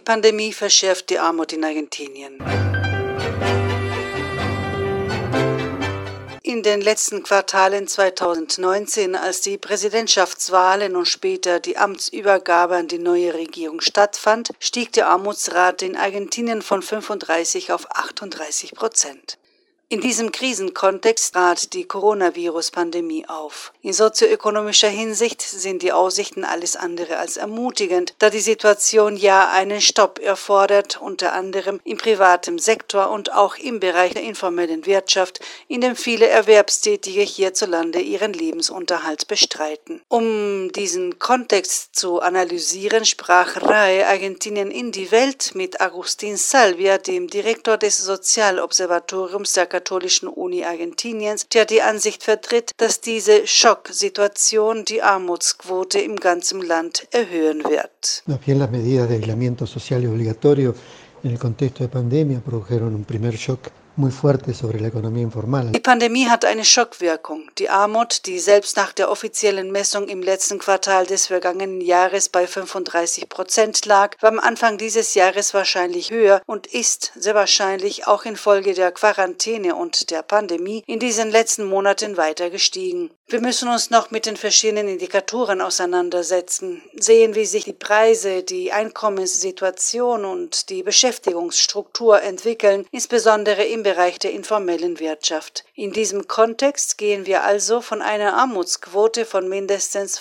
Pandemie verschärft die Armut in Argentinien. In den letzten Quartalen 2019, als die Präsidentschaftswahlen und später die Amtsübergabe an die neue Regierung stattfand, stieg die Armutsrate in Argentinien von 35 auf 38%. In diesem Krisenkontext trat die Coronavirus-Pandemie auf. In sozioökonomischer Hinsicht sind die Aussichten alles andere als ermutigend, da die Situation ja einen Stopp erfordert, unter anderem im privaten Sektor und auch im Bereich der informellen Wirtschaft, in dem viele Erwerbstätige hierzulande ihren Lebensunterhalt bestreiten. Um diesen Kontext zu analysieren, sprach RAE Argentinien in die Welt mit Agustín Salvia, dem Direktor des Sozialobservatoriums der Katholischen Uni Argentiniens, der die Ansicht vertritt, dass diese Schocksituation die Armutsquote im ganzen Land erhöhen wird. Más bien las medidas de aislamiento social y obligatorio en el contexto de pandemia produjeron un primer shock muy fuerte sobre la economía informal. Die Pandemie hat eine Schockwirkung. Die Armut, die selbst nach der offiziellen Messung im letzten Quartal des vergangenen Jahres bei 35% lag, war am Anfang dieses Jahres wahrscheinlich höher und ist sehr wahrscheinlich auch infolge der Quarantäne und der Pandemie in diesen letzten Monaten weiter gestiegen. Wir müssen uns noch mit den verschiedenen Indikatoren auseinandersetzen, sehen, wie sich die Preise, die Einkommenssituation und die Beschäftigungsstruktur entwickeln, insbesondere im Bereich der informellen Wirtschaft. In diesem Kontext gehen wir also von einer Armutsquote von mindestens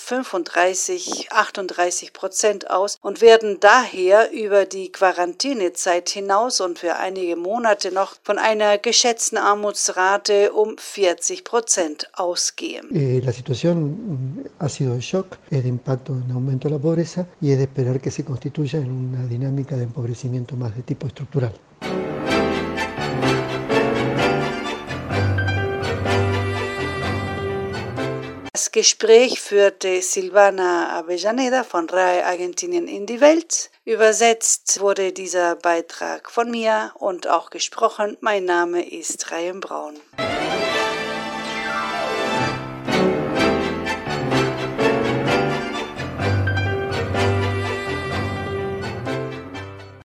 35–38% aus und werden daher über die Quarantänezeit hinaus und für einige Monate noch von einer geschätzten Armutsrate um 40% ausgehen. La situación ha sido de shock, es de impacto en aumento de la pobreza y es de esperar que se constituya en una dinámica de empobrecimiento más de tipo estructural. Das Gespräch führte Silvana Avellaneda von RAE Argentinien in die Welt. Übersetzt wurde dieser Beitrag von mir und auch gesprochen. Mein Name ist Ryan Braun.